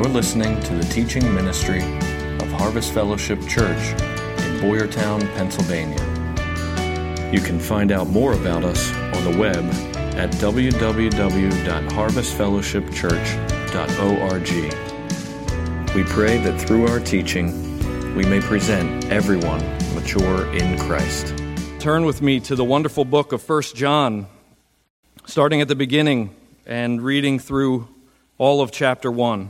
You're listening to the teaching ministry of Harvest Fellowship Church in Boyertown, Pennsylvania. You can find out more about us on the web at www.harvestfellowshipchurch.org. We pray that through our teaching, we may present everyone mature in Christ. Turn with me to the wonderful book of 1 John, starting at the beginning and reading through all of chapter 1.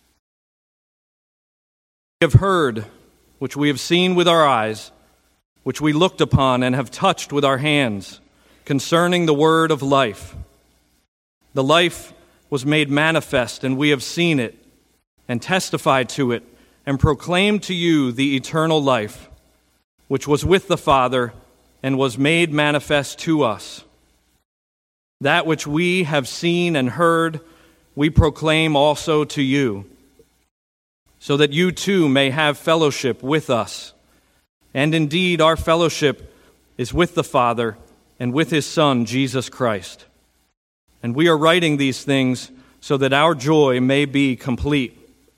We have heard, which we have seen with our eyes, which we looked upon and have touched with our hands, concerning the word of life. The life was made manifest, and we have seen it, and testified to it, and proclaimed to you the eternal life, which was with the Father, and was made manifest to us. That which we have seen and heard, we proclaim also to you, so that you too may have fellowship with us. And indeed, our fellowship is with the Father and with His Son, Jesus Christ. And we are writing these things so that our joy may be complete.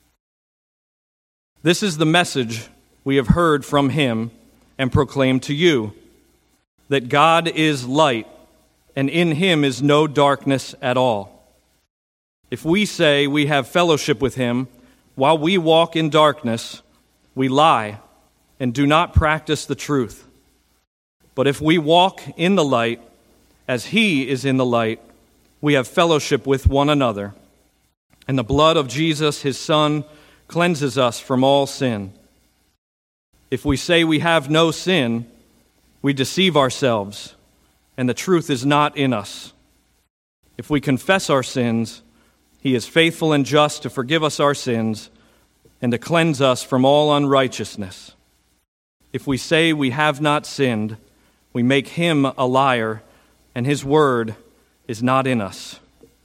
This is the message we have heard from Him and proclaim to you, that God is light, and in Him is no darkness at all. If we say we have fellowship with Him while we walk in darkness, we lie and do not practice the truth. But if we walk in the light, as He is in the light, we have fellowship with one another. And the blood of Jesus, His Son, cleanses us from all sin. If we say we have no sin, we deceive ourselves, and the truth is not in us. If we confess our sins, He is faithful and just to forgive us our sins and to cleanse us from all unrighteousness. If we say we have not sinned, we make Him a liar, and His word is not in us.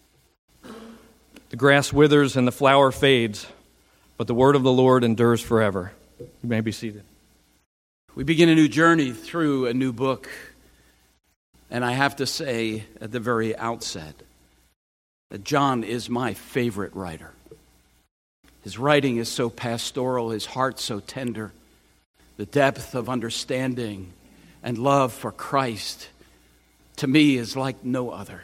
The grass withers and the flower fades, but the word of the Lord endures forever. You may be seated. We begin a new journey through a new book, and I have to say at the very outset that John is my favorite writer. His writing is so pastoral, his heart so tender. The depth of understanding and love for Christ, to me, is like no other.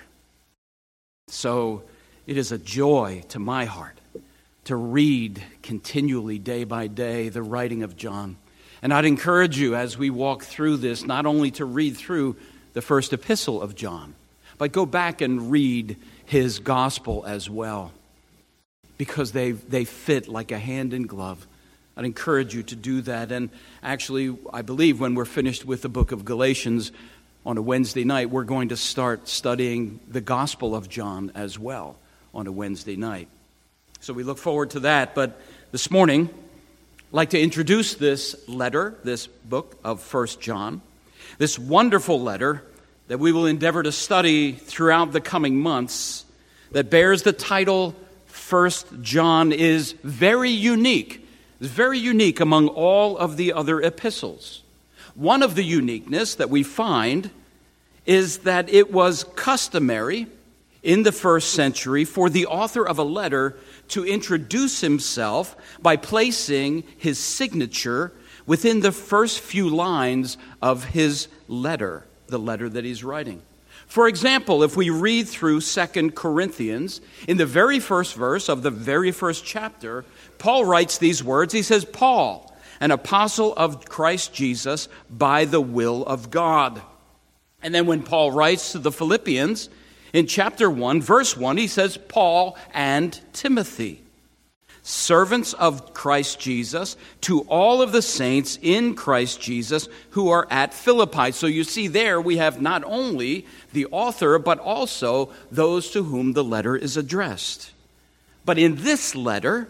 So it is a joy to my heart to read continually, day by day, the writing of John. And I'd encourage you as we walk through this, not only to read through the first epistle of John, but go back and read his gospel as well, because they fit like a hand in glove. I'd encourage you to do that. And actually, I believe when we're finished with the book of Galatians on a Wednesday night, we're going to start studying the Gospel of John as well on a Wednesday night. So we look forward to that. But this morning, I'd like to introduce this letter, this book of 1 John, this wonderful letter that we will endeavor to study throughout the coming months, that bears the title 1 John, is very unique. It's very unique among all of the other epistles. One of the uniqueness that we find is that it was customary in the first century for the author of a letter to introduce himself by placing his signature within the first few lines of his letter, the letter that he's writing. For example, if we read through 2 Corinthians, in the very first verse of the very first chapter, Paul writes these words. He says, "Paul, an apostle of Christ Jesus by the will of God." And then when Paul writes to the Philippians, in chapter 1, verse 1, he says, "Paul and Timothy, servants of Christ Jesus, to all of the saints in Christ Jesus who are at Philippi." So you see there we have not only the author, but also those to whom the letter is addressed. But in this letter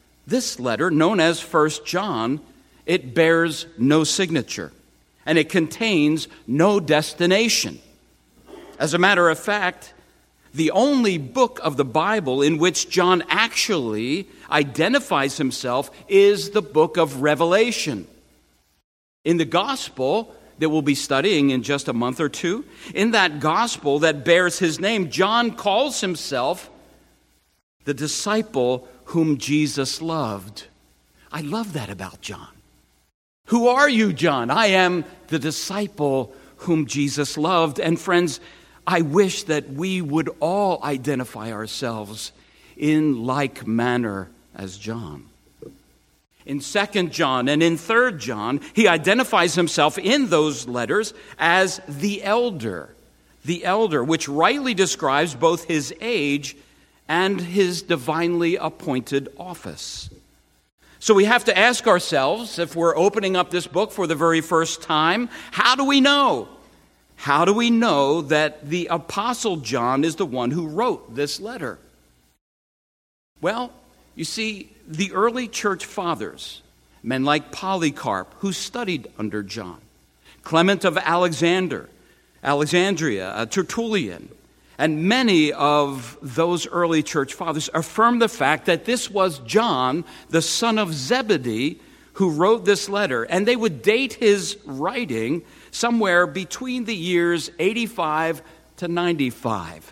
known as 1 John, it bears no signature, and it contains no destination. As a matter of fact, the only book of the Bible in which John actually identifies himself is the book of Revelation. In the gospel that we'll be studying in just a month or two, in that gospel that bears his name, John calls himself the disciple whom Jesus loved. I love that about John. Who are you, John? I am the disciple whom Jesus loved. And friends, I wish that we would all identify ourselves in like manner as John. In 2 John and in 3 John, he identifies himself in those letters as the elder, which rightly describes both his age and his divinely appointed office. So we have to ask ourselves, if we're opening up this book for the very first time, how do we know? How do we know that the Apostle John is the one who wrote this letter? Well, you see, the early church fathers, men like Polycarp, who studied under John, Clement of Alexandria, Tertullian, and many of those early church fathers affirm the fact that this was John, the son of Zebedee, who wrote this letter. And they would date his writing somewhere between the years 85 to 95.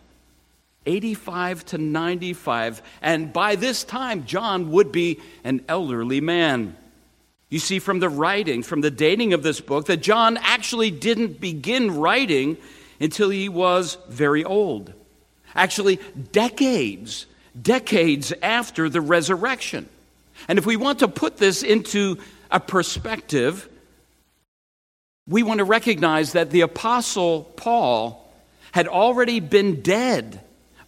85 to 95. And by this time, John would be an elderly man. You see from the writing, from the dating of this book, that John actually didn't begin writing until he was very old. Actually, decades after the resurrection. And if we want to put this into a perspective, we want to recognize that the Apostle Paul had already been dead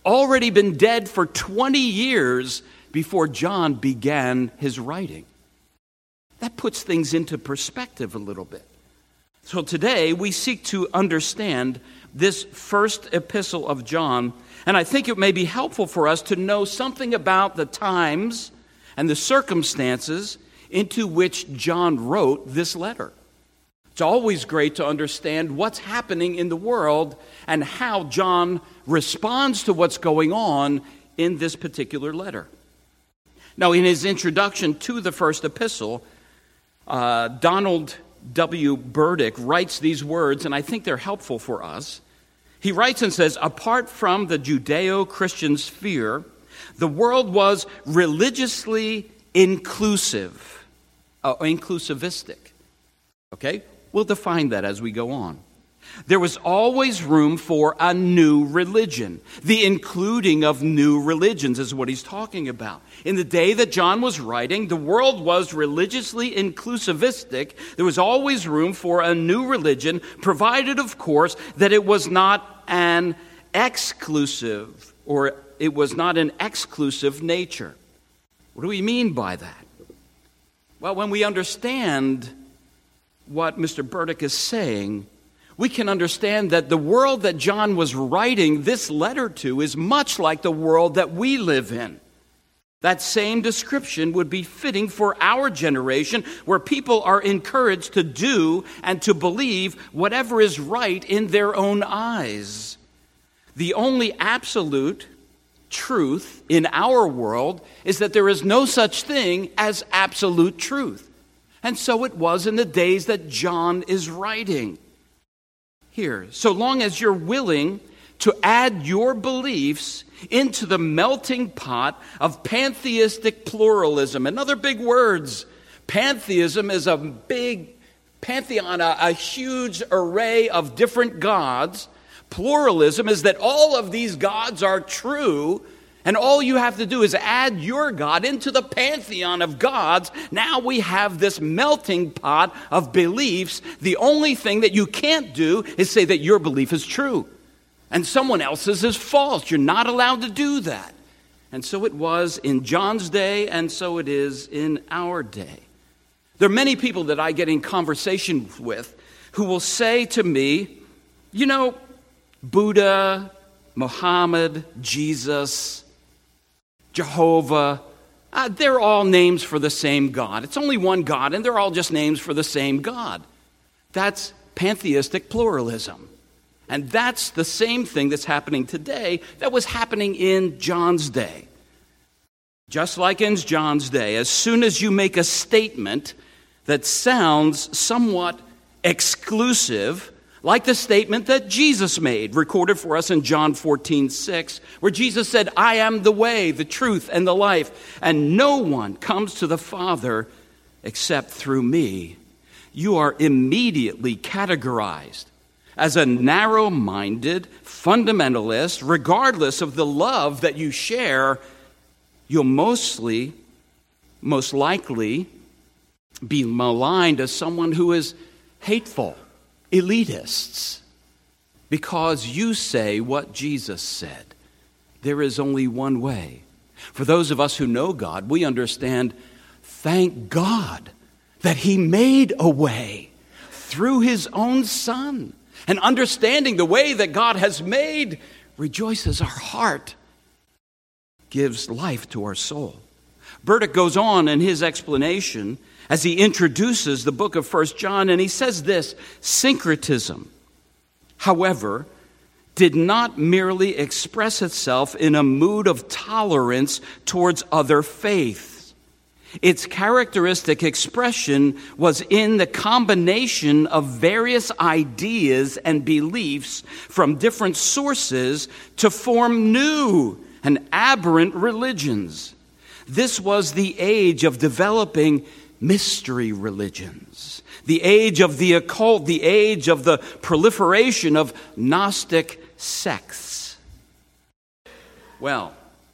for 20 years before John began his writing. That puts things into perspective a little bit. So today we seek to understand this first epistle of John, and I think it may be helpful for us to know something about the times and the circumstances into which John wrote this letter. It's always great to understand what's happening in the world and how John responds to what's going on in this particular letter. Now, in his introduction to the first epistle, Donald W. Burdick writes these words, and I think they're helpful for us. He writes and says, apart from the Judeo-Christian sphere, the world was religiously inclusivistic. Okay? We'll define that as we go on. There was always room for a new religion. The including of new religions is what he's talking about. In the day that John was writing, the world was religiously inclusivistic. There was always room for a new religion, provided, of course, that it was not an exclusive, or it was not an exclusive nature. What do we mean by that? Well, when we understand what Mr. Burdick is saying, we can understand that the world that John was writing this letter to is much like the world that we live in. That same description would be fitting for our generation, where people are encouraged to do and to believe whatever is right in their own eyes. The only absolute truth in our world is that there is no such thing as absolute truth. And so it was in the days that John is writing. Here, so long as you're willing to add your beliefs into the melting pot of pantheistic pluralism. And other big words. Pantheism is a big pantheon, a huge array of different gods. Pluralism is that all of these gods are true, and all you have to do is add your God into the pantheon of gods. Now we have this melting pot of beliefs. The only thing that you can't do is say that your belief is true and someone else's is false. You're not allowed to do that. And so it was in John's day, and so it is in our day. There are many people that I get in conversation with who will say to me, you know, Buddha, Muhammad, Jesus, Jehovah, they're all names for the same God. It's only one God, and they're all just names for the same God. That's pantheistic pluralism. And that's the same thing that's happening today that was happening in John's day. Just like in John's day, as soon as you make a statement that sounds somewhat exclusive Like the statement that Jesus made, recorded for us in John 14:6, where Jesus said, I am the way, the truth, and the life, and no one comes to the Father except through me. You are immediately categorized as a narrow-minded fundamentalist. Regardless of the love that you share, you'll most likely be maligned as someone who is hateful, elitists, because you say what Jesus said. There is only one way. For those of us who know God, we understand, thank God that He made a way through His own Son. And understanding the way that God has made rejoices our heart, gives life to our soul. Burdick goes on in his explanation as he introduces the book of 1 John, and he says this: syncretism, however, did not merely express itself in a mood of tolerance towards other faiths. Its characteristic expression was in the combination of various ideas and beliefs from different sources to form new and aberrant religions. This was the age of developing mystery religions, the age of the occult, the age of the proliferation of Gnostic sects. Well,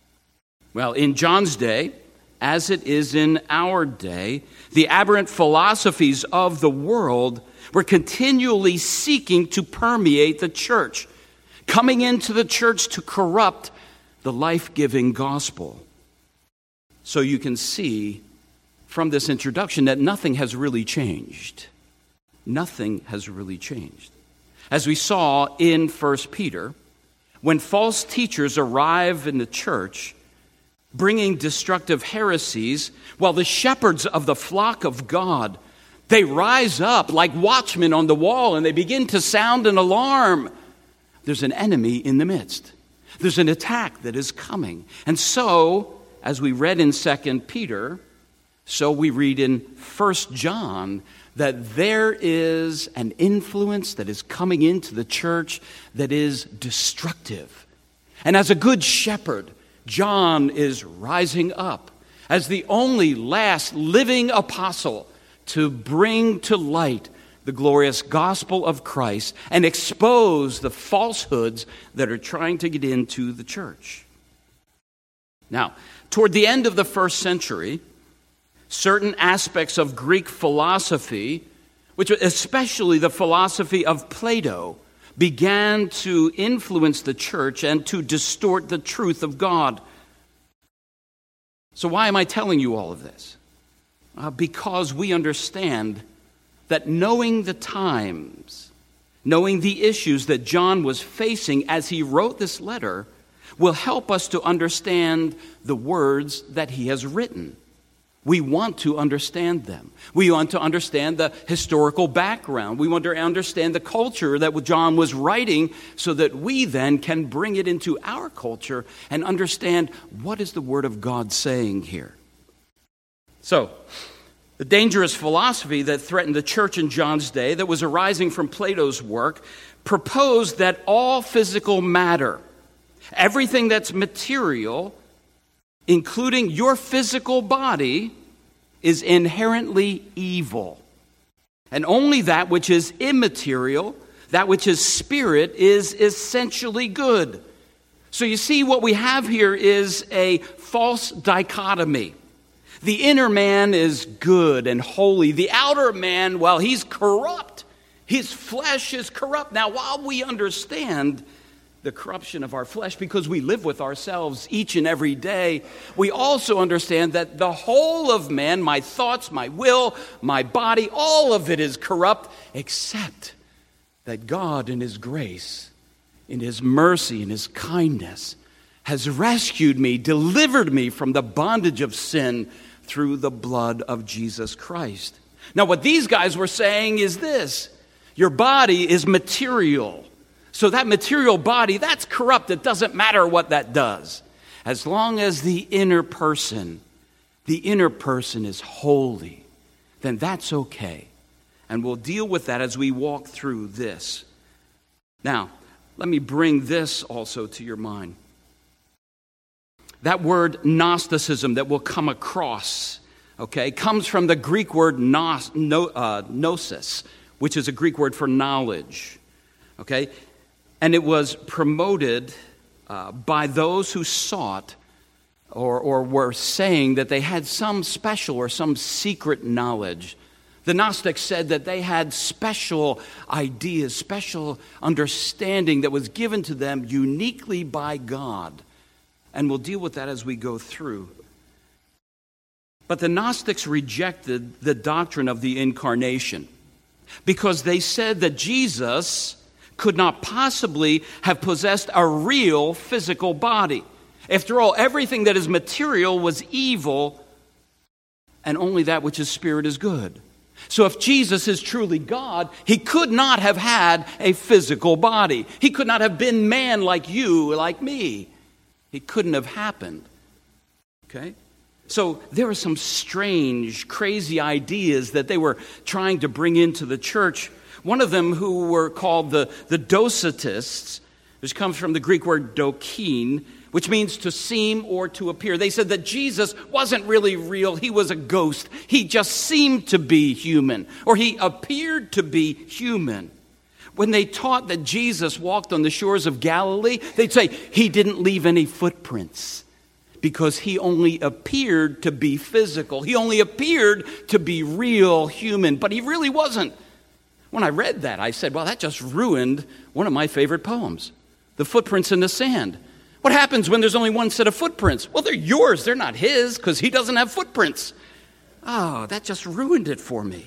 in John's day, as it is in our day, the aberrant philosophies of the world were continually seeking to permeate the church, coming into the church to corrupt the life-giving gospel. So you can see from this introduction that nothing has really changed. Nothing has really changed. As we saw in 1 Peter, when false teachers arrive in the church, bringing destructive heresies, while the shepherds of the flock of God, they rise up like watchmen on the wall and they begin to sound an alarm. There's an enemy in the midst. There's an attack that is coming. And so, as we read in 2 Peter, so we read in 1 John, that there is an influence that is coming into the church that is destructive. And as a good shepherd, John is rising up as the only last living apostle to bring to light the glorious gospel of Christ and expose the falsehoods that are trying to get into the church. Now, toward the end of the first century, certain aspects of Greek philosophy, which especially the philosophy of Plato, began to influence the church and to distort the truth of God. So why am I telling you all of this? Because we understand that knowing the times, knowing the issues that John was facing as he wrote this letter, will help us to understand the words that he has written. We want to understand them. We want to understand the historical background. We want to understand the culture that John was writing so that we then can bring it into our culture and understand what is the Word of God saying here. So, the dangerous philosophy that threatened the church in John's day, that was arising from Plato's work, proposed that all physical matter, everything that's material, including your physical body, is inherently evil. And only that which is immaterial, that which is spirit, is essentially good. So you see, what we have here is a false dichotomy. The inner man is good and holy. The outer man, well, he's corrupt. His flesh is corrupt. Now, while we understand the corruption of our flesh because we live with ourselves each and every day, we also understand that the whole of man, my thoughts, my will, my body, all of it is corrupt, except that God in His grace, in His mercy, in His kindness, has rescued me, delivered me from the bondage of sin through the blood of Jesus Christ. Now, what these guys were saying is this: your body is material. So that material body, that's corrupt. It doesn't matter what that does. As long as the inner person is holy, then that's okay. And we'll deal with that as we walk through this Now, let me bring this also to your mind. That word Gnosticism that we'll come across, okay, comes from the Greek word gnosis, which is a Greek word for knowledge, okay? And it was promoted by those who sought or were saying that they had some special or some secret knowledge. The Gnostics said that they had special ideas, special understanding that was given to them uniquely by God. And we'll deal with that as we go through. But the Gnostics rejected the doctrine of the incarnation because they said that Jesus could not possibly have possessed a real physical body. After all, everything that is material was evil, and only that which is spirit is good. So if Jesus is truly God, he could not have had a physical body. He could not have been man like you, like me. It couldn't have happened. Okay? So there were some strange, crazy ideas that they were trying to bring into the church. One of them, who were called the Docetists, which comes from the Greek word dokein, which means to seem or to appear. They said that Jesus wasn't really real. He was a ghost. He just seemed to be human, or he appeared to be human. When they taught that Jesus walked on the shores of Galilee, they'd say he didn't leave any footprints because he only appeared to be physical. He only appeared to be real human, but he really wasn't. When I read that, I said, well, that just ruined one of my favorite poems, The Footprints in the Sand. What happens when there's only one set of footprints? Well, they're yours. They're not his because he doesn't have footprints. Oh, that just ruined it for me.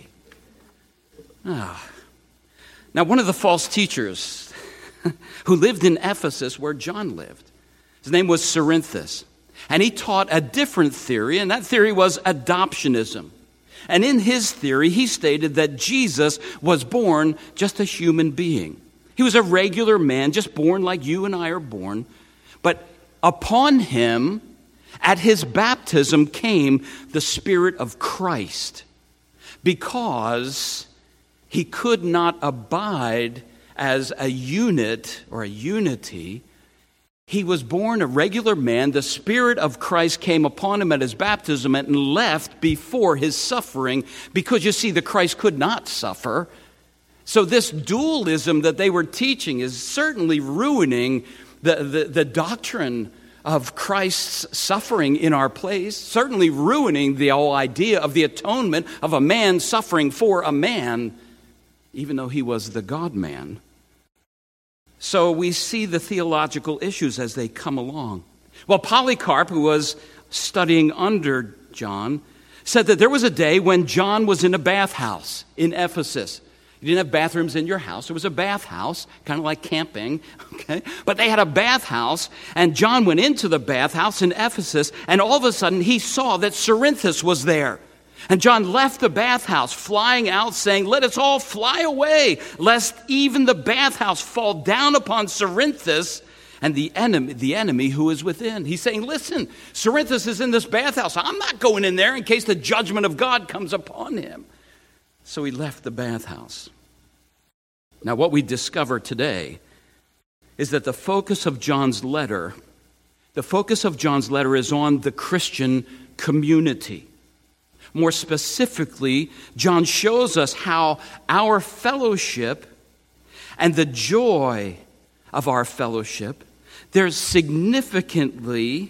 Now, one of the false teachers who lived in Ephesus where John lived, his name was Cerinthus, and he taught a different theory, and that theory was adoptionism. And in his theory, he stated that Jesus was born just a human being. He was a regular man, just born like you and I are born. But upon him, at his baptism, came the Spirit of Christ, because he could not abide as a unit or a unity. He was born a regular man. The Spirit of Christ came upon him at his baptism and left before his suffering, because you see, the Christ could not suffer. So this dualism that they were teaching is certainly ruining the doctrine of Christ's suffering in our place, certainly ruining the whole idea of the atonement of a man suffering for a man, even though he was the God-man. So we see the theological issues as they come along. Well, Polycarp, who was studying under John, said that there was a day when John was in a bathhouse in Ephesus. You didn't have bathrooms in your house. There was a bathhouse, kind of like camping, okay? But they had a bathhouse, and John went into the bathhouse in Ephesus, and all of a sudden he saw that Cerinthus was there. And John left the bathhouse, flying out, saying, "Let us all fly away, lest even the bathhouse fall down upon Cerinthus and the enemy who is within." He's saying, listen, Cerinthus is in this bathhouse. I'm not going in there in case the judgment of God comes upon him. So he left the bathhouse. Now, what we discover today is that the focus of John's letter is on the Christian community. More specifically, John shows us how our fellowship and the joy of our fellowship, they're significantly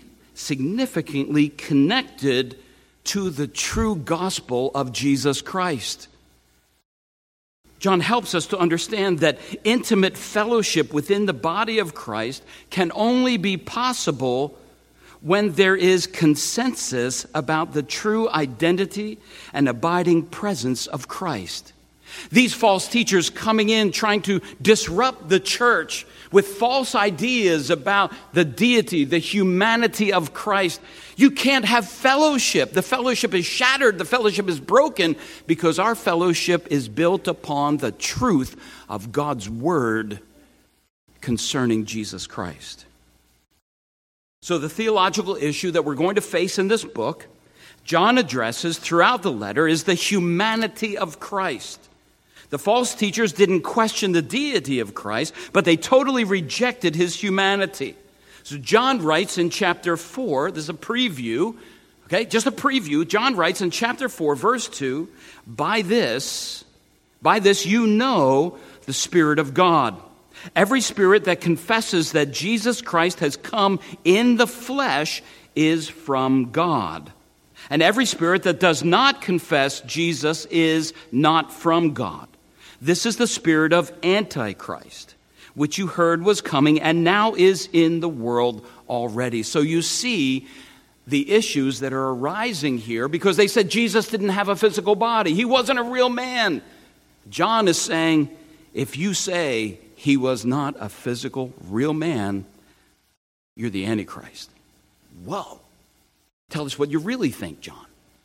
connected to the true gospel of Jesus Christ. John helps us to understand that intimate fellowship within the body of Christ can only be possible when there is consensus about the true identity and abiding presence of Christ. These false teachers coming in trying to disrupt the church with false ideas about the deity, the humanity of Christ. You can't have fellowship. The fellowship is shattered. The fellowship is broken because our fellowship is built upon the truth of God's word concerning Jesus Christ. So the theological issue that we're going to face in this book, John addresses throughout the letter, is the humanity of Christ. The false teachers didn't question the deity of Christ, but they totally rejected his humanity. So John writes in chapter 4, this is a preview, okay, just a preview. John writes in chapter 4, verse 2, By this you know the Spirit of God. Every spirit that confesses that Jesus Christ has come in the flesh is from God. And every spirit that does not confess Jesus is not from God. This is the spirit of Antichrist, which you heard was coming and now is in the world already. So you see the issues that are arising here because they said Jesus didn't have a physical body. He wasn't a real man. John is saying, if you say he was not a physical, real man, you're the Antichrist. Whoa. Tell us what you really think, John.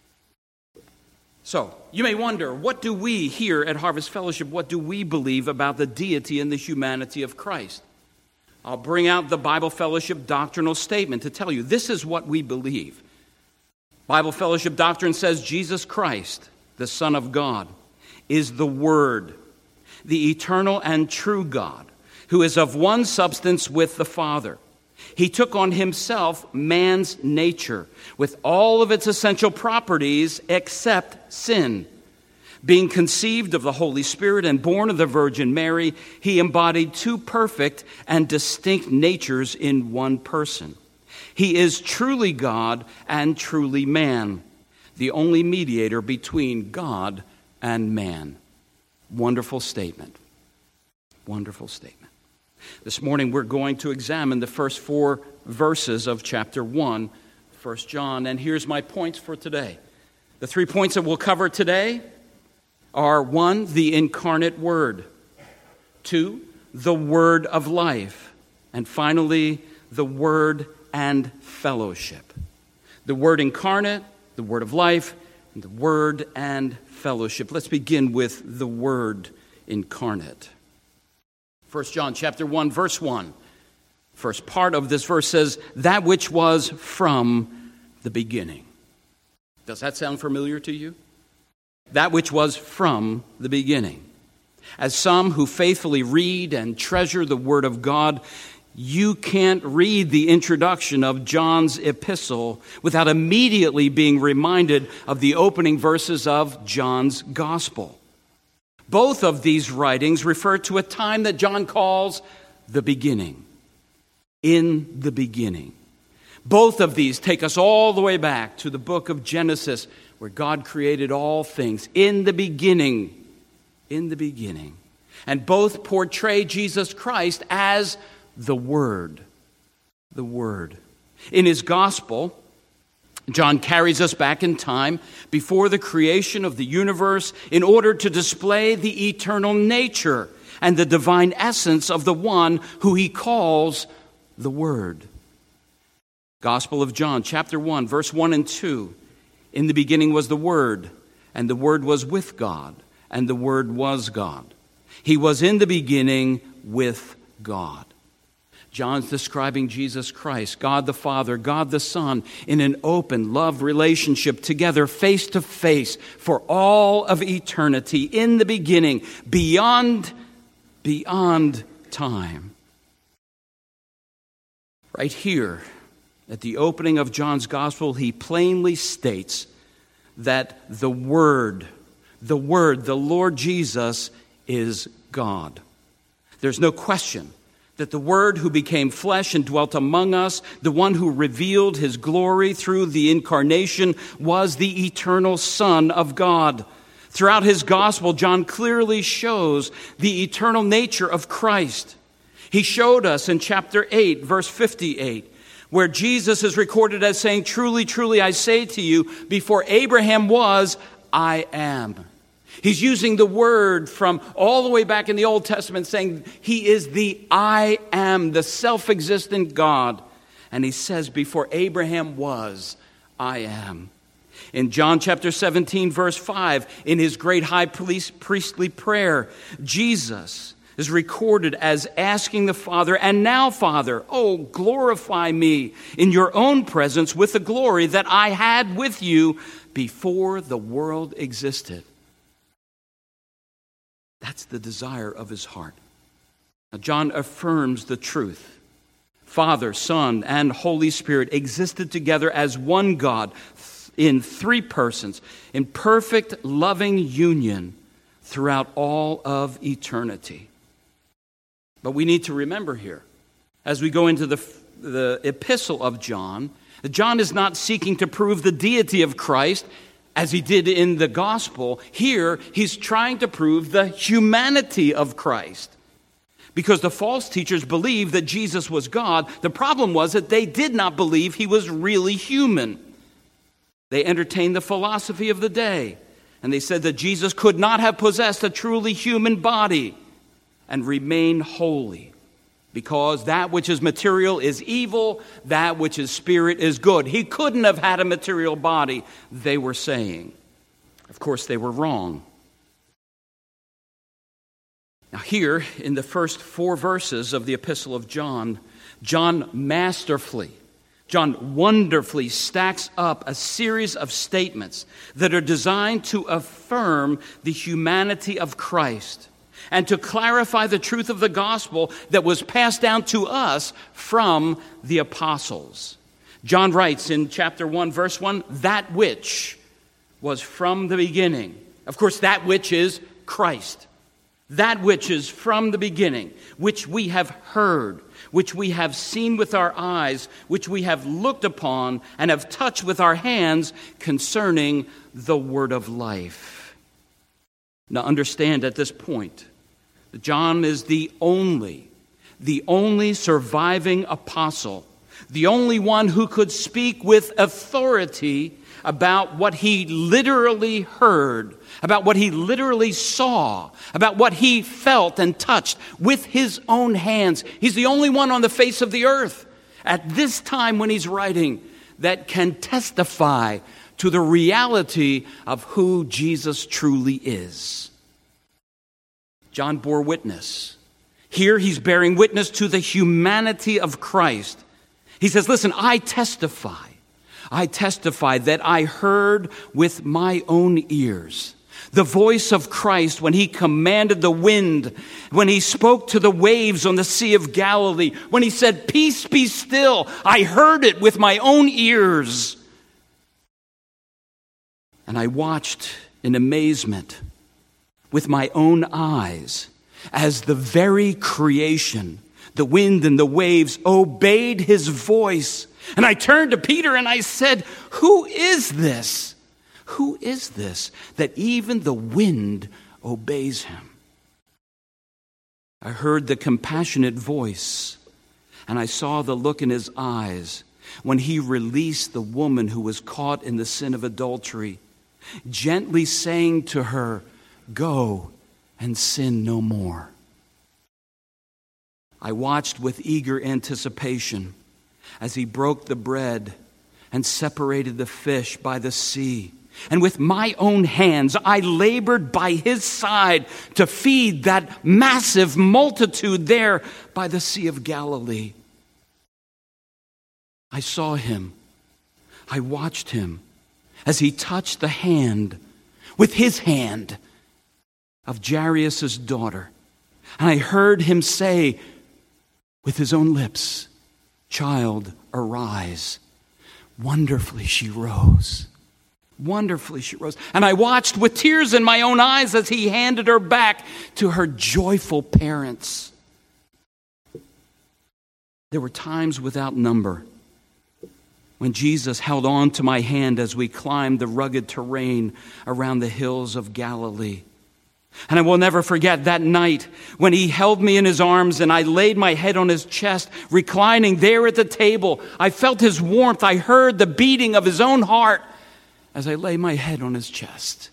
So, you may wonder, what do we here at Harvest Fellowship, what do we believe about the deity and the humanity of Christ? I'll bring out the Bible Fellowship doctrinal statement to tell you this is what we believe. Bible Fellowship doctrine says Jesus Christ, the Son of God, is the Word, the eternal and true God, who is of one substance with the Father. He took on himself man's nature with all of its essential properties except sin. Being conceived of the Holy Spirit and born of the Virgin Mary, he embodied two perfect and distinct natures in one person. He is truly God and truly man, the only mediator between God and man. Wonderful statement. Wonderful statement. This morning we're going to examine the first 4 verses of chapter 1, 1 John, and here's my points for today. The 3 points that we'll cover today are 1, the incarnate Word, 2, the Word of life, and finally, the Word and fellowship. The Word incarnate, the Word of life, and the Word and fellowship. Let's begin with the Word incarnate. 1 John chapter 1, verse 1. First part of this verse says, that which was from the beginning. Does that sound familiar to you? That which was from the beginning. As some who faithfully read and treasure the Word of God, you can't read the introduction of John's epistle without immediately being reminded of the opening verses of John's gospel. Both of these writings refer to a time that John calls the beginning. In the beginning. Both of these take us all the way back to the book of Genesis, where God created all things. In the beginning. In the beginning. And both portray Jesus Christ as the Word. The Word. In his gospel, John carries us back in time before the creation of the universe in order to display the eternal nature and the divine essence of the one who he calls the Word. Gospel of John, chapter 1, verse 1 and 2. In the beginning was the Word, and the Word was with God, and the Word was God. He was in the beginning with God. John's describing Jesus Christ, God the Father, God the Son, in an open love relationship together, face to face, for all of eternity, in the beginning, beyond time. Right here, at the opening of John's Gospel, he plainly states that the Word, the Lord Jesus, is God. There's no question that the Word who became flesh and dwelt among us, the one who revealed his glory through the incarnation, was the eternal Son of God. Throughout his gospel, John clearly shows the eternal nature of Christ. He showed us in chapter 8, verse 58, where Jesus is recorded as saying, "Truly, truly, I say to you, before Abraham was, I am." He's using the word from all the way back in the Old Testament, saying he is the I am, the self-existent God. And he says, before Abraham was, I am. In John chapter 17, verse 5, in his great high priestly prayer, Jesus is recorded as asking the Father, "And now, Father, oh, glorify me in your own presence with the glory that I had with you before the world existed." That's the desire of his heart. Now, John affirms the truth. Father, Son, and Holy Spirit existed together as one God in three persons, in perfect loving union throughout all of eternity. But we need to remember here, as we go into the epistle of John, that John is not seeking to prove the deity of Christ as he did in the gospel. Here, he's trying to prove the humanity of Christ. Because the false teachers believed that Jesus was God, the problem was that they did not believe he was really human. They entertained the philosophy of the day, and they said that Jesus could not have possessed a truly human body and remain holy, because that which is material is evil, that which is spirit is good. He couldn't have had a material body, they were saying. Of course, they were wrong. Now here, in the first 4 verses of the Epistle of John, John wonderfully stacks up a series of statements that are designed to affirm the humanity of Christ and to clarify the truth of the gospel that was passed down to us from the apostles. John writes in chapter 1, verse 1, that which was from the beginning. Of course, that which is Christ. That which is from the beginning, which we have heard, which we have seen with our eyes, which we have looked upon and have touched with our hands concerning the word of life. Now understand at this point that John is the only surviving apostle, the only one who could speak with authority about what he literally heard, about what he literally saw, about what he felt and touched with his own hands. He's the only one on the face of the earth at this time when he's writing that can testify to the reality of who Jesus truly is. John bore witness. Here he's bearing witness to the humanity of Christ. He says, listen, I testify that I heard with my own ears the voice of Christ when he commanded the wind, when he spoke to the waves on the Sea of Galilee, when he said, peace be still. I heard it with my own ears. And I watched in amazement with my own eyes as the very creation, the wind and the waves, obeyed his voice. And I turned to Peter and I said, who is this? Who is this that even the wind obeys him? I heard the compassionate voice, and I saw the look in his eyes when he released the woman who was caught in the sin of adultery, gently saying to her, go and sin no more. I watched with eager anticipation as he broke the bread and separated the fish by the sea. And with my own hands, I labored by his side to feed that massive multitude there by the Sea of Galilee. I saw him. I watched him as he touched the hand with his hand of Jairus' daughter. And I heard him say with his own lips, child, arise. Wonderfully she rose. Wonderfully she rose. And I watched with tears in my own eyes as he handed her back to her joyful parents. There were times without number when Jesus held on to my hand as we climbed the rugged terrain around the hills of Galilee. And I will never forget that night when he held me in his arms and I laid my head on his chest, reclining there at the table. I felt his warmth. I heard the beating of his own heart as I lay my head on his chest.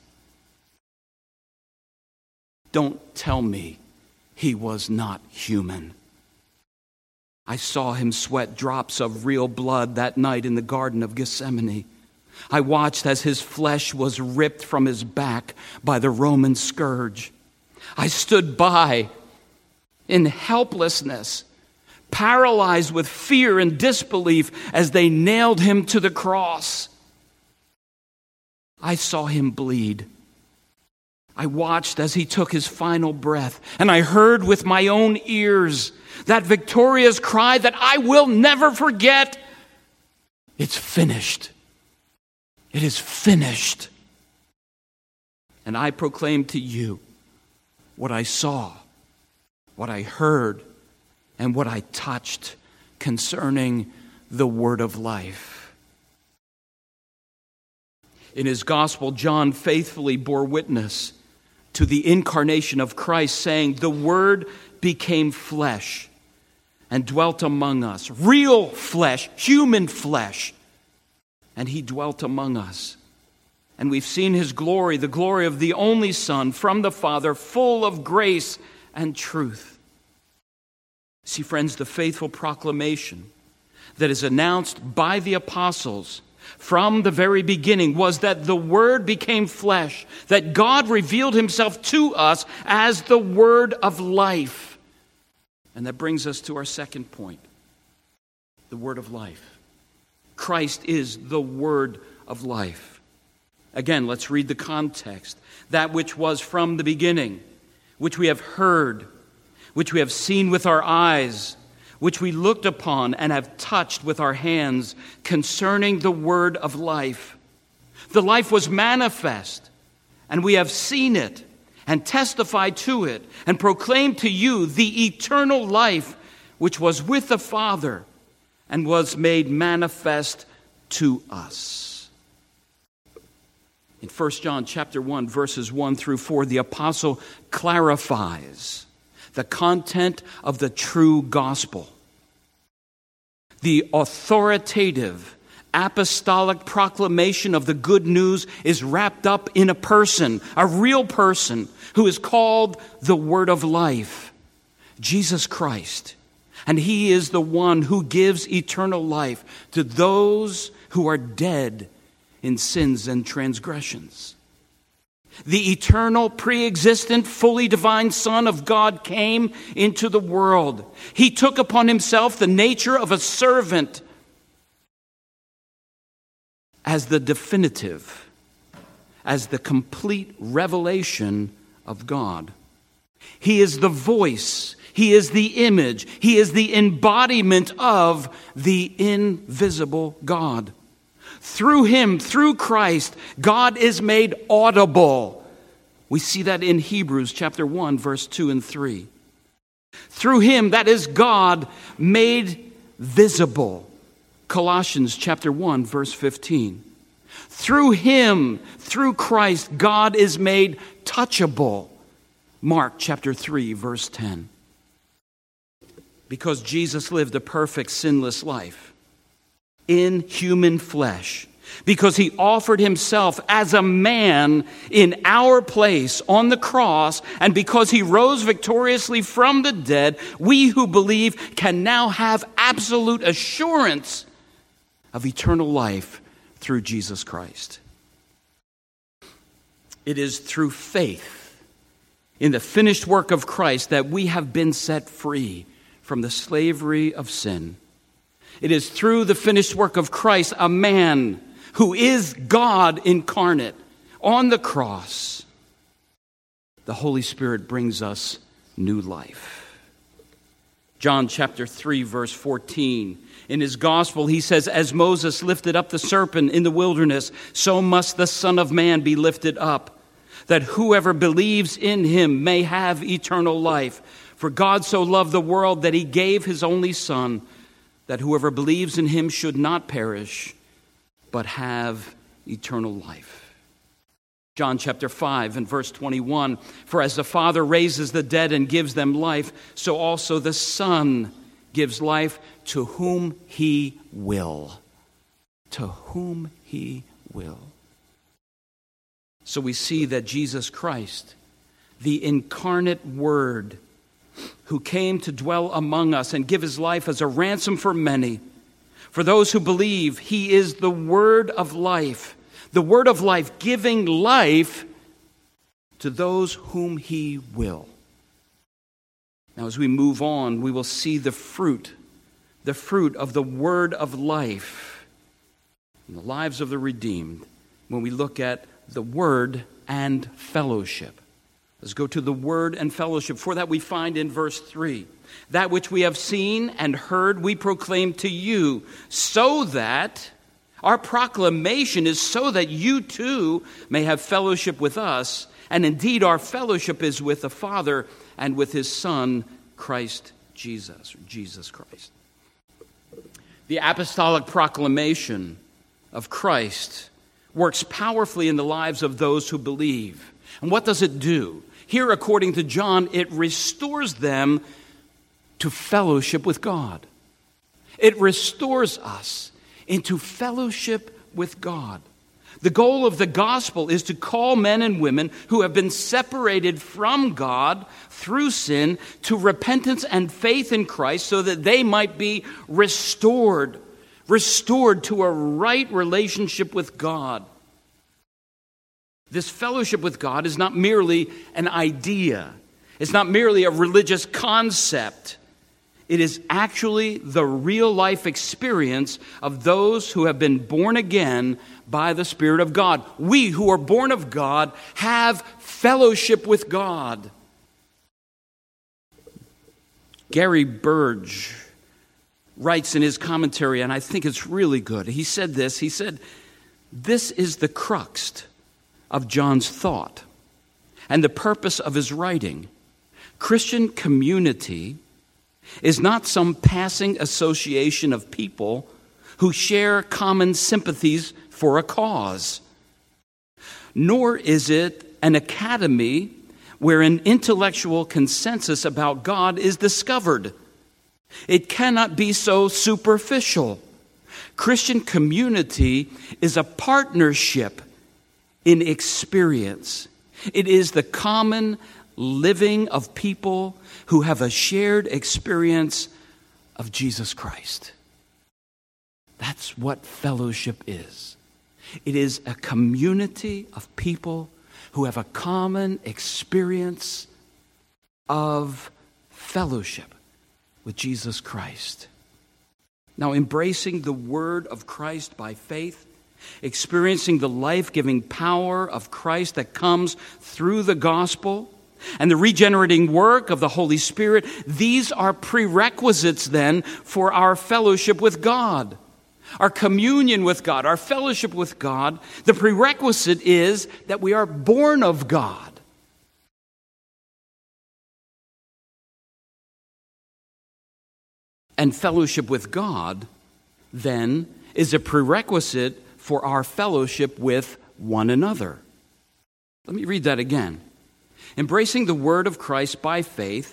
Don't tell me he was not human. I saw him sweat drops of real blood that night in the Garden of Gethsemane. I watched as his flesh was ripped from his back by the Roman scourge. I stood by in helplessness, paralyzed with fear and disbelief as they nailed him to the cross. I saw him bleed. I watched as he took his final breath, and I heard with my own ears that victorious cry that I will never forget. It's finished. It is finished. And I proclaim to you what I saw, what I heard, and what I touched concerning the word of life. In his gospel, John faithfully bore witness to the incarnation of Christ, saying, "The Word became flesh and dwelt among us." Real flesh, human flesh. And he dwelt among us. And we've seen his glory, the glory of the only Son from the Father, full of grace and truth. See, friends, the faithful proclamation that is announced by the apostles from the very beginning was that the Word became flesh, that God revealed himself to us as the Word of life. And that brings us to our second point, the Word of life. Christ is the Word of life. Again, let's read the context. That which was from the beginning, which we have heard, which we have seen with our eyes, which we looked upon and have touched with our hands, concerning the word of life. The life was manifest, and we have seen it, and testified to it, and proclaimed to you the eternal life which was with the Father, and was made manifest to us. In 1 John chapter 1, verses 1 through 4, the apostle clarifies the content of the true gospel. The authoritative apostolic proclamation of the good news is wrapped up in a person, a real person, who is called the Word of Life, Jesus Christ. And he is the one who gives eternal life to those who are dead in sins and transgressions. The eternal, pre-existent, fully divine Son of God came into the world. He took upon himself the nature of a servant as the definitive, as the complete revelation of God. He is the voice, he is the image, he is the embodiment of the invisible God. Through him, through Christ, God is made audible. We see that in Hebrews chapter 1, verse 2 and 3. Through him, that is God, made visible. Colossians chapter 1, verse 15. Through him, through Christ, God is made touchable. Mark chapter 3, verse 10. Because Jesus lived a perfect, sinless life in human flesh, because he offered himself as a man in our place on the cross, and because he rose victoriously from the dead, we who believe can now have absolute assurance of eternal life through Jesus Christ. It is through faith in the finished work of Christ that we have been set free from the slavery of sin. It is through the finished work of Christ, a man who is God incarnate on the cross. The Holy Spirit brings us new life. John chapter 3, verse 14. In his gospel, he says, "As Moses lifted up the serpent in the wilderness, so must the Son of Man be lifted up, that whoever believes in him may have eternal life. For God so loved the world that he gave his only Son, that whoever believes in him should not perish, but have eternal life." John chapter 5 and verse 21, "For as the Father raises the dead and gives them life, so also the Son gives life to whom he will." To whom he will. So we see that Jesus Christ, the incarnate Word, who came to dwell among us and give his life as a ransom for many. For those who believe, he is the Word of life. The Word of life, giving life to those whom he will. Now, as we move on, we will see the fruit of the Word of life in the lives of the redeemed when we look at the Word and fellowship. Let's go to the word and fellowship. For that we find in verse 3, that which we have seen and heard we proclaim to you, so that our proclamation is so that you too may have fellowship with us. And indeed our fellowship is with the Father and with his Son, Christ Jesus, or Jesus Christ. The apostolic proclamation of Christ works powerfully in the lives of those who believe. And what does it do? Here, according to John, it restores them to fellowship with God. It restores us into fellowship with God. The goal of the gospel is to call men and women who have been separated from God through sin to repentance and faith in Christ so that they might be restored to a right relationship with God. This fellowship with God is not merely an idea. It's not merely a religious concept. It is actually the real life experience of those who have been born again by the Spirit of God. We who are born of God have fellowship with God. Gary Burge writes in his commentary, and I think it's really good. He said this. He said, "This is the crux of John's thought and the purpose of his writing. Christian community is not some passing association of people who share common sympathies for a cause, nor is it an academy where an intellectual consensus about God is discovered. It cannot be so superficial. Christian community is a partnership in experience. It is the common living of people who have a shared experience of Jesus Christ." That's what fellowship is. It is a community of people who have a common experience of fellowship with Jesus Christ. Now, embracing the word of Christ by faith, experiencing the life-giving power of Christ that comes through the gospel, and the regenerating work of the Holy Spirit, these are prerequisites then for our fellowship with God, our communion with God, our fellowship with God. The prerequisite is that we are born of God. And fellowship with God, then, is a prerequisite for our fellowship with one another. Let me read that again. Embracing the word of Christ by faith,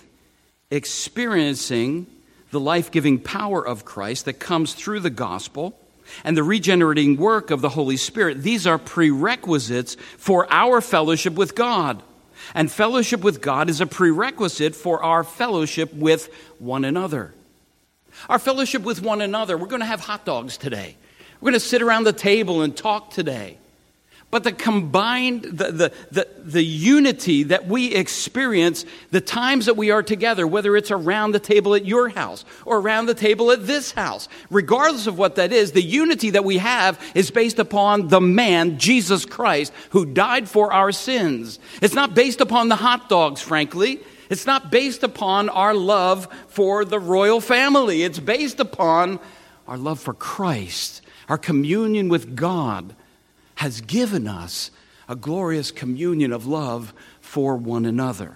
experiencing the life-giving power of Christ that comes through the gospel, and the regenerating work of the Holy Spirit, these are prerequisites for our fellowship with God. And fellowship with God is a prerequisite for our fellowship with one another. Our fellowship with one another, we're going to have hot dogs today. We're going to sit around the table and talk today. But the combined, the unity that we experience, the times that we are together, whether it's around the table at your house or around the table at this house, regardless of what that is, the unity that we have is based upon the man, Jesus Christ, who died for our sins. It's not based upon the hot dogs, frankly. It's not based upon our love for the royal family. It's based upon our love for Christ. Our communion with God has given us a glorious communion of love for one another.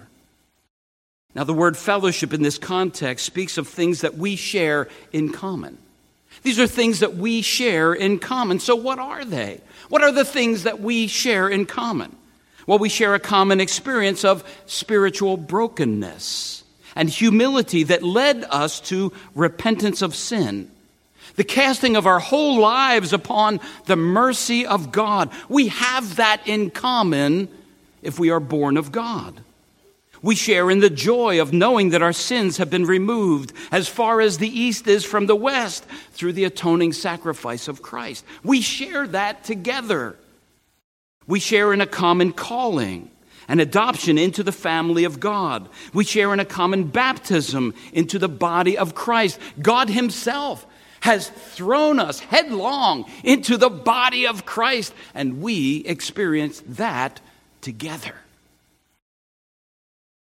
Now, the word fellowship in this context speaks of things that we share in common. These are things that we share in common. So what are they? What are the things that we share in common? Well, we share a common experience of spiritual brokenness and humility that led us to repentance of sin. The casting of our whole lives upon the mercy of God. We have that in common if we are born of God. We share in the joy of knowing that our sins have been removed as far as the east is from the west through the atoning sacrifice of Christ. We share that together. We share in a common calling and adoption into the family of God. We share in a common baptism into the body of Christ. God Himself has thrown us headlong into the body of Christ, and we experience that together.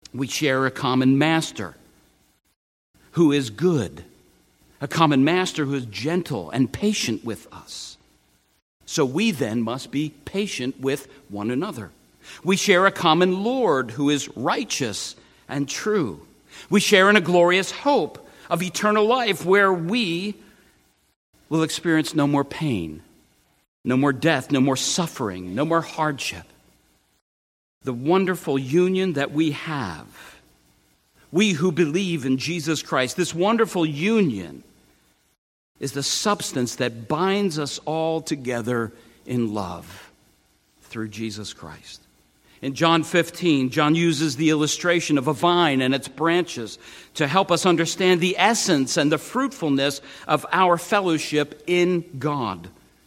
We share a common master who is good, a common master who is gentle and patient with us. So we then must be patient with one another. We share a common Lord who is righteous and true. We share in a glorious hope of eternal life where we will experience no more pain, no more death, no more suffering, no more hardship. The wonderful union that we have, we who believe in Jesus Christ, this wonderful union is the substance that binds us all together in love through Jesus Christ. In John 15, John uses the illustration of a vine and its branches to help us understand the essence and the fruitfulness of our fellowship in God.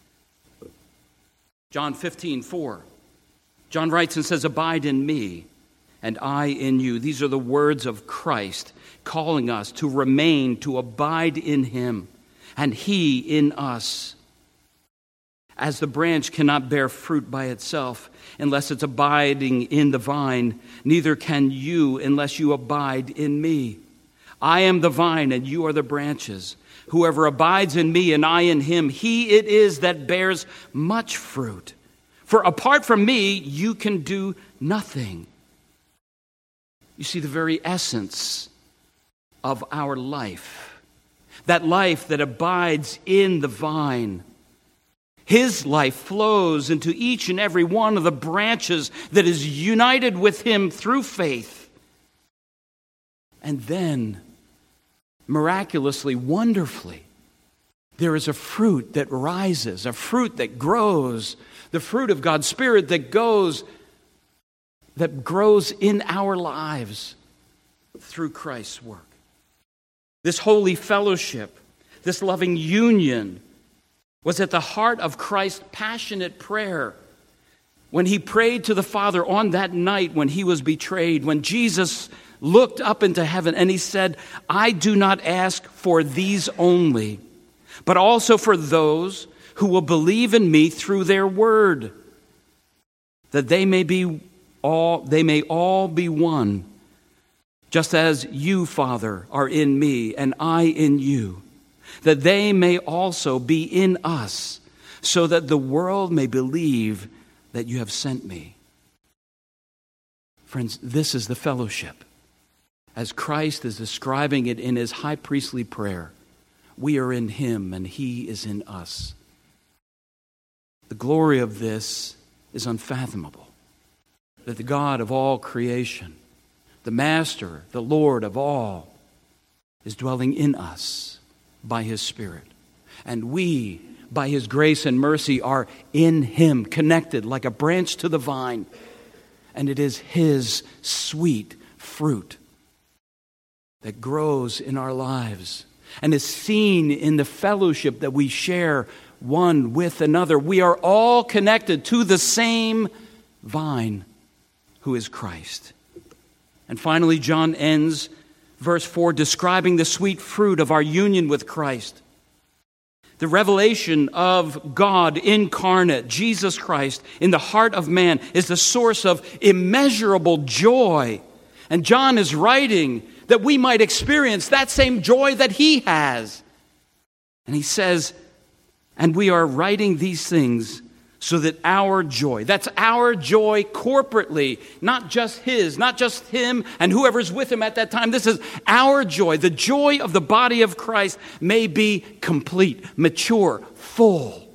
John 15:4. John writes and says, "Abide in me, and I in you." These are the words of Christ calling us to remain, to abide in him, and he in us. As the branch cannot bear fruit by itself unless it's abiding in the vine, neither can you unless you abide in me. I am the vine, and you are the branches. Whoever abides in me and I in him, he it is that bears much fruit. For apart from me, you can do nothing. You see, the very essence of our life, that life that abides in the vine, his life flows into each and every one of the branches that is united with him through faith. And then, miraculously, wonderfully, there is a fruit that rises, a fruit that grows, the fruit of God's Spirit that grows in our lives through Christ's work. This holy fellowship, this loving union, was at the heart of Christ's passionate prayer when he prayed to the Father on that night when he was betrayed, when Jesus looked up into heaven and he said, "I do not ask for these only, but also for those who will believe in me through their word, that they may all be one, just as you, Father, are in me and I in you, that they may also be in us, so that the world may believe that you have sent me." Friends, this is the fellowship. As Christ is describing it in his high priestly prayer, we are in him and he is in us. The glory of this is unfathomable, that the God of all creation, the Master, the Lord of all, is dwelling in us by his Spirit. And we, by his grace and mercy, are in him, connected like a branch to the vine. And it is his sweet fruit that grows in our lives and is seen in the fellowship that we share one with another. We are all connected to the same vine, who is Christ. And finally, John ends verse 4 describing the sweet fruit of our union with Christ. The revelation of God incarnate, Jesus Christ, in the heart of man is the source of immeasurable joy. And John is writing that we might experience that same joy that he has. And he says, and we are writing these things so that our joy, that's our joy corporately, not just his, not just him and whoever's with him at that time. This is our joy, the joy of the body of Christ may be complete, mature, full.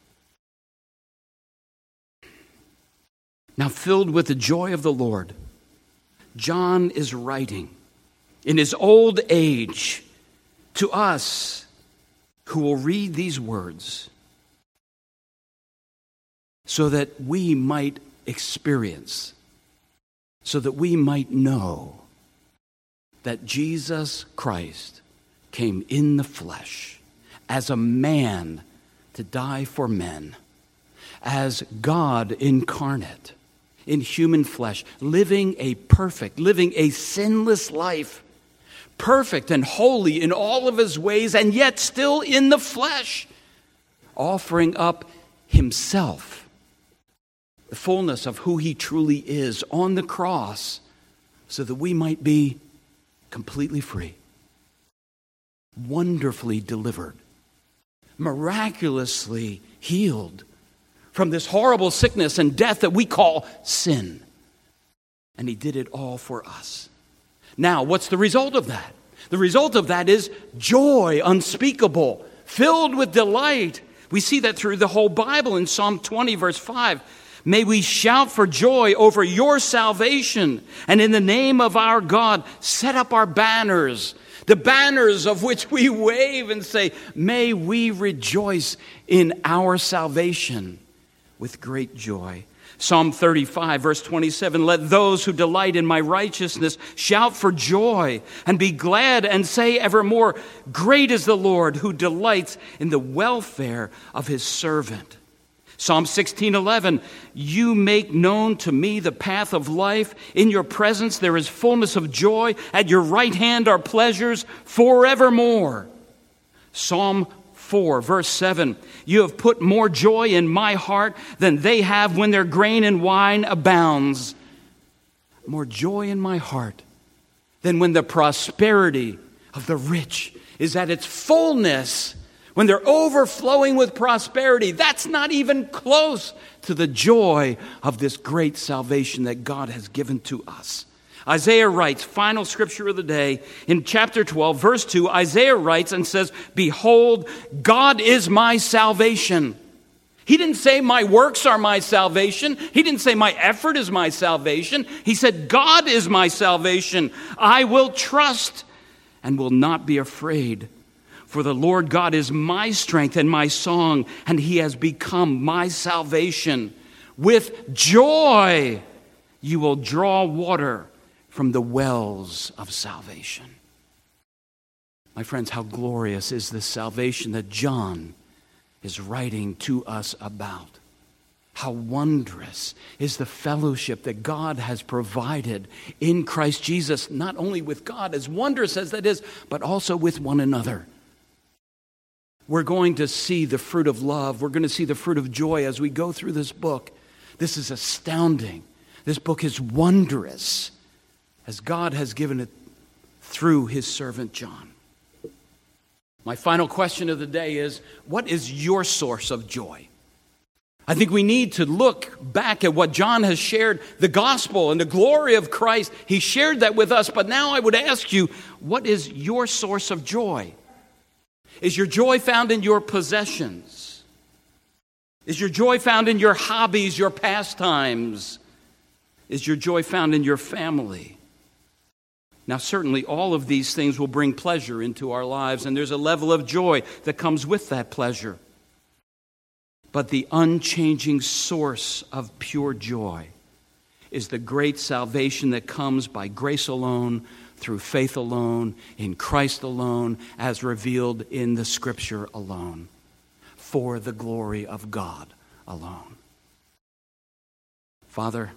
Now, filled with the joy of the Lord, John is writing in his old age to us who will read these words so that we might experience, so that we might know that Jesus Christ came in the flesh as a man to die for men, as God incarnate in human flesh, living a perfect, living a sinless life, perfect and holy in all of his ways, and yet still in the flesh, offering up himself, the fullness of who he truly is, on the cross so that we might be completely free, wonderfully delivered, miraculously healed from this horrible sickness and death that we call sin. And he did it all for us. Now, what's the result of that? The result of that is joy unspeakable, filled with delight. We see that through the whole Bible in Psalm 20, verse 5. May we shout for joy over your salvation, and in the name of our God, set up our banners, the banners of which we wave and say, may we rejoice in our salvation with great joy. Psalm 35, verse 27, let those who delight in my righteousness shout for joy and be glad and say evermore, great is the Lord who delights in the welfare of his servant. Psalm 16:11, you make known to me the path of life. In your presence there is fullness of joy. At your right hand are pleasures forevermore. Psalm 4, verse 7, you have put more joy in my heart than they have when their grain and wine abounds. More joy in my heart than when the prosperity of the rich is at its fullness, when they're overflowing with prosperity. That's not even close to the joy of this great salvation that God has given to us. Isaiah writes, final scripture of the day, in chapter 12, verse 2, Isaiah writes and says, behold, God is my salvation. He didn't say my works are my salvation. He didn't say my effort is my salvation. He said, God is my salvation. I will trust and will not be afraid. For the Lord God is my strength and my song, and he has become my salvation. With joy you will draw water from the wells of salvation. My friends, how glorious is this salvation that John is writing to us about. How wondrous is the fellowship that God has provided in Christ Jesus, not only with God, as wondrous as that is, but also with one another. We're going to see the fruit of love. We're going to see the fruit of joy as we go through this book. This is astounding. This book is wondrous, as God has given it through his servant John. My final question of the day is, what is your source of joy? I think we need to look back at what John has shared, the gospel and the glory of Christ. He shared that with us, but now I would ask you, what is your source of joy? Is your joy found in your possessions? Is your joy found in your hobbies, your pastimes? Is your joy found in your family? Now, certainly all of these things will bring pleasure into our lives, and there's a level of joy that comes with that pleasure. But the unchanging source of pure joy is the great salvation that comes by grace alone, through faith alone, in Christ alone, as revealed in the Scripture alone, for the glory of God alone. Father,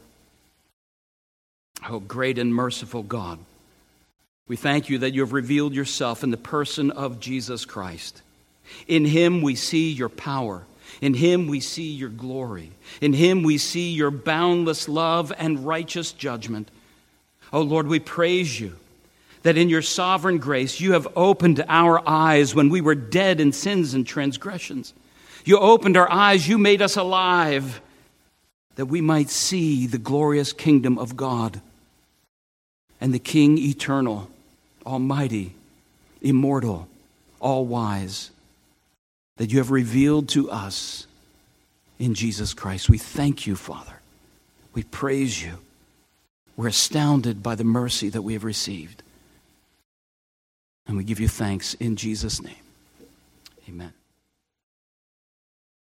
oh great and merciful God, we thank you that you have revealed yourself in the person of Jesus Christ. In him we see your power. In him we see your glory. In him we see your boundless love and righteous judgment. Oh Lord, we praise you that in your sovereign grace you have opened our eyes when we were dead in sins and transgressions. You opened our eyes, you made us alive, that we might see the glorious kingdom of God and the King eternal, almighty, immortal, all-wise, that you have revealed to us in Jesus Christ. We thank you, Father. We praise you. We're astounded by the mercy that we have received. And we give you thanks in Jesus' name. Amen.